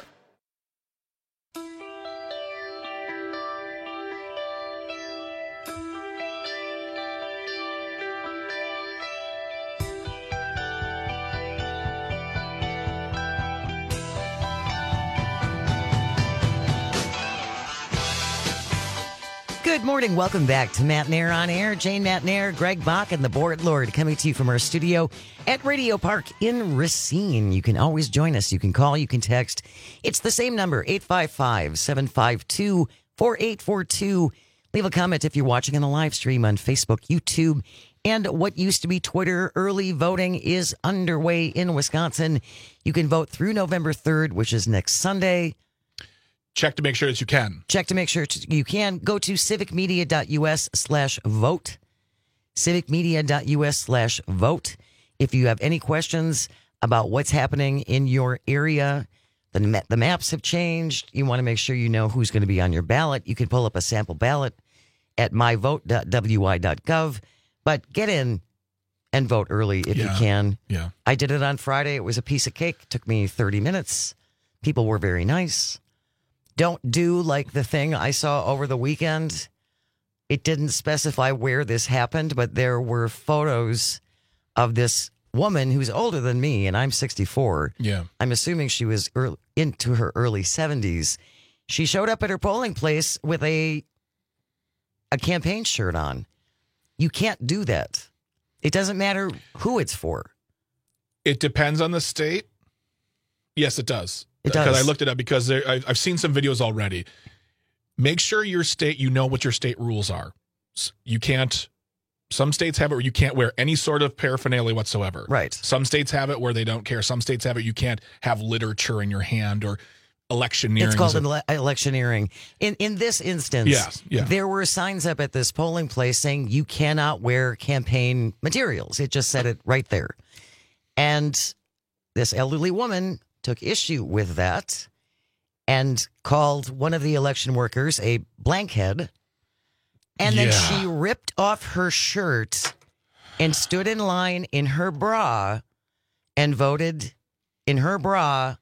Good morning. Welcome back to Matt Nair on Air. Jane Matt Nair, Greg Bach, and the Board Lord coming to you from our studio at Radio Park in Racine. You can always join us. You can call, you can text. It's the same number, eight five five, seven five two, four eight four two. Leave a comment if you're watching on the live stream on Facebook, YouTube, and what used to be Twitter. Early voting is underway in Wisconsin. You can vote through November third, which is next Sunday. Check to make sure that you can. Check to make sure you can. Go to civic media dot u s slash vote. civic media dot u s slash vote. If you have any questions about what's happening in your area, the, ma- the maps have changed. You want to make sure you know who's going to be on your ballot. You can pull up a sample ballot at my vote dot w i dot gov. But get in and vote early if Yeah. you can. Yeah. I did it on Friday. It was a piece of cake. It took me thirty minutes. People were very nice. Don't do like the thing I saw over the weekend. It didn't specify where this happened, but there were photos of this woman who's older than me, and I'm sixty-four. Yeah. I'm assuming she was early, into her early seventies. She showed up at her polling place with a a campaign shirt on. You can't do that. It doesn't matter who it's for. It depends on the state. Yes, it does. It does. Because I looked it up because there, I, I've seen some videos already. Make sure your state, you know what your state rules are. S- You can't, some states have it where you can't wear any sort of paraphernalia whatsoever. Right. Some states have it where they don't care. Some states have it, you can't have literature in your hand or electioneering. It's called ele- electioneering. In in this instance, Yes, yeah. there were signs up at this polling place saying you cannot wear campaign materials. It just said it right there. And this elderly woman took issue with that and called one of the election workers a blankhead. And then Yeah. she ripped off her shirt and stood in line in her bra and voted in her bra.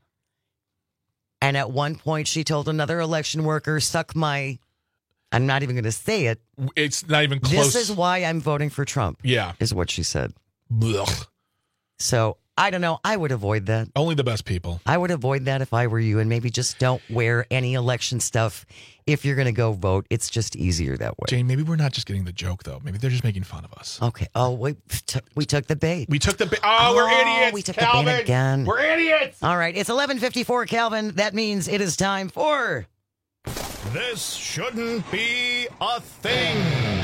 And at one point, she told another election worker, suck my, I'm not even going to say it. It's not even close. This is why I'm voting for Trump. Yeah. Is what she said. Blech. So I don't know. I would avoid that. Only the best people. I would avoid that if I were you, and maybe just don't wear any election stuff if you're going to go vote. It's just easier that way. Jane, maybe we're not just getting the joke, though. Maybe they're just making fun of us. Okay. Oh, we, t- we took the bait. We took the bait. Oh, oh, we're idiots, We took Calvin. the bait again. We're idiots. All right. It's eleven fifty-four, Calvin. That means it is time for... This shouldn't be a thing.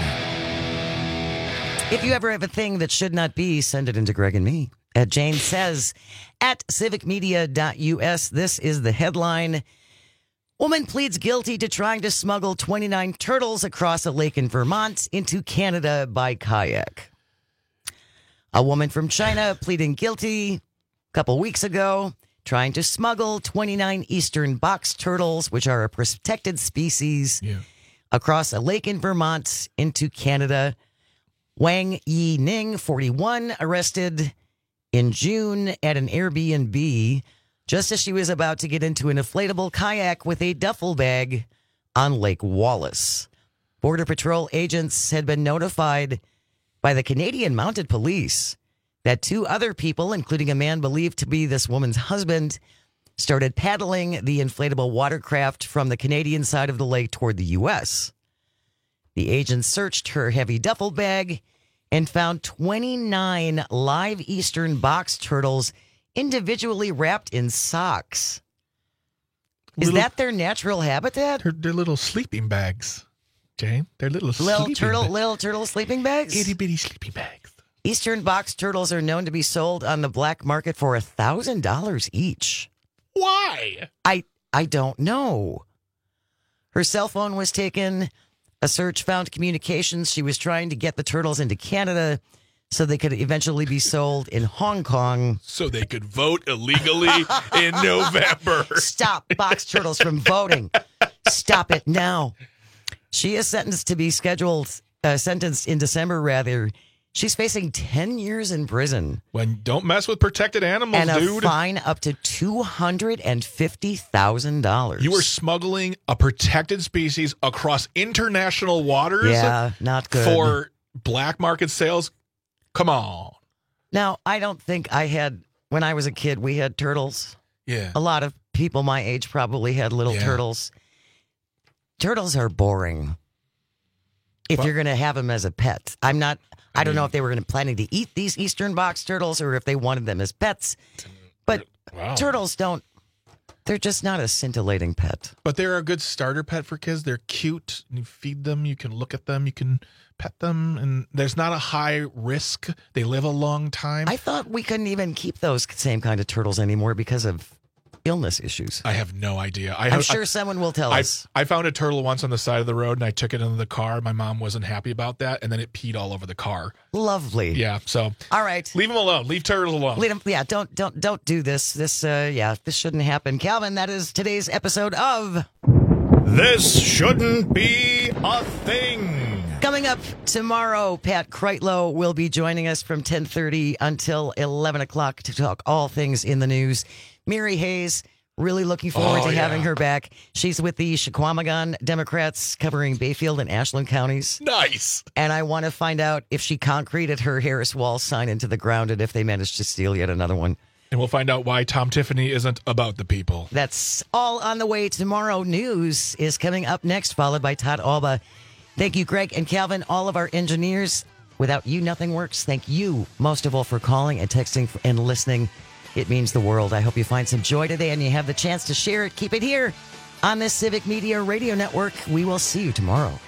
If you ever have a thing that should not be, send it into Greg and me at Jane Says at civic media dot U S. This is the headline. Woman pleads guilty to trying to smuggle twenty-nine turtles across a lake in Vermont into Canada by kayak. A woman from China pleading guilty a couple weeks ago, trying to smuggle twenty-nine eastern box turtles, which are a protected species, yeah. across a lake in Vermont into Canada. Wang Yi Ning, forty-one, arrested in June at an Airbnb just as she was about to get into an inflatable kayak with a duffel bag on Lake Wallace. Border Patrol agents had been notified by the Canadian Mounted Police that two other people, including a man believed to be this woman's husband, started paddling the inflatable watercraft from the Canadian side of the lake toward the U S. The agents searched her heavy duffel bag and found twenty-nine live eastern box turtles individually wrapped in socks. Is Little, that their natural habitat? They're, they're little sleeping bags, Jane. They're little, little sleeping turtle, bags. little turtle sleeping bags. Itty bitty sleeping bags. Eastern box turtles are known to be sold on the black market for a thousand dollars each. Why? I I don't know. Her cell phone was taken. A search found communications. She was trying to get the turtles into Canada so they could eventually be sold in Hong Kong. So they could vote illegally in November. Stop box turtles from voting. Stop it now. She is sentenced to be scheduled, uh, sentenced in December, rather. She's facing ten years in prison. When don't mess with protected animals, and a dude. fine up to two hundred fifty thousand dollars. You were smuggling a protected species across international waters? Yeah, not good. For black market sales? Come on. Now, I don't think I had, when I was a kid, we had turtles. Yeah. A lot of people my age probably had little Yeah. turtles. Turtles are boring if Well- you're going to have them as a pet. I'm not, I, I don't mean- know if they were going to planning to eat these eastern box turtles or if they wanted them as pets. But Wow. turtles don't, they're just not a scintillating pet. But they're a good starter pet for kids. They're cute. You feed them. You can look at them. You can pet them. And there's not a high risk. They live a long time. I thought we couldn't even keep those same kind of turtles anymore because of illness issues. I have no idea. I I'm have, sure I, someone will tell I, us. I found a turtle once on the side of the road and I took it into the car. My mom wasn't happy about that. And then it peed all over the car. Lovely. Yeah. So All right. leave them alone. Leave turtles alone. Lead 'em- yeah, don't don't don't do this. This uh yeah, this shouldn't happen. Calvin, that is today's episode of This shouldn't be a thing. Coming up tomorrow. Pat Kreitlow will be joining us from ten thirty until eleven o'clock to talk all things in the news. Mary Hayes, really looking forward Oh, to yeah. having her back. She's with the Chequamegon Democrats covering Bayfield and Ashland counties. Nice. And I want to find out if she concreted her Harris Wall sign into the ground and if they managed to steal yet another one. And we'll find out why Tom Tiffany isn't about the people. That's all on the way tomorrow. News is coming up next, followed by Todd Alba. Thank you, Greg and Calvin, all of our engineers. Without you, nothing works. Thank you, most of all, for calling and texting and listening. It means the world. I hope you find some joy today and you have the chance to share it. Keep it here on this Civic Media Radio Network. We will see you tomorrow.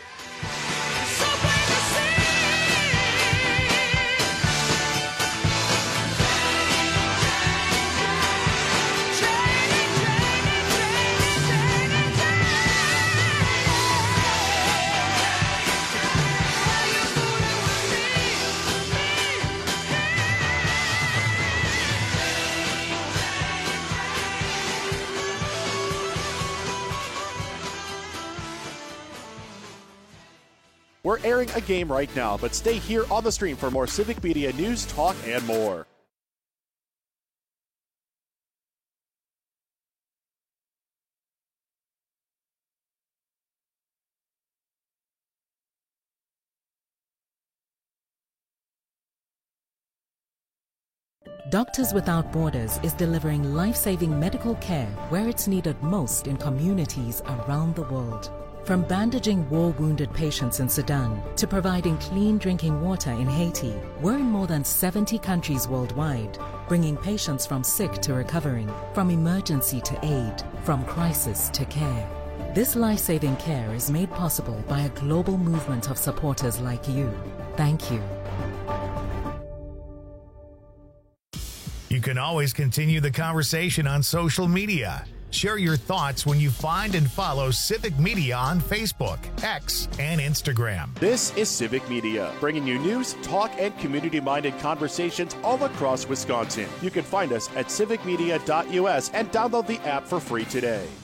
We're airing a game right now, but stay here on the stream for more Civic Media news, talk, and more. Doctors Without Borders is delivering life-saving medical care where it's needed most in communities around the world. From bandaging war-wounded patients in Sudan to providing clean drinking water in Haiti, we're in more than seventy countries worldwide, bringing patients from sick to recovering, from emergency to aid, from crisis to care. This life-saving care is made possible by a global movement of supporters like you. Thank you. You can always continue the conversation on social media. Share your thoughts when you find and follow Civic Media on Facebook, X, and Instagram. This is Civic Media, bringing you news, talk, and community-minded conversations all across Wisconsin. You can find us at civic media dot U S and download the app for free today.